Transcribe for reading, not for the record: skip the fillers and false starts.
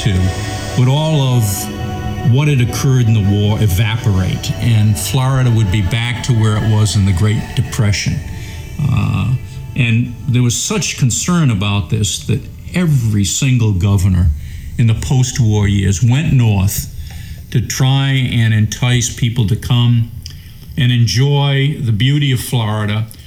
to, would all of what had occurred in the war evaporate, and Florida would be back to where it was in the Great Depression. And there was such concern about this that every single governor in the post-war years went north to try and entice people to come and enjoy the beauty of Florida,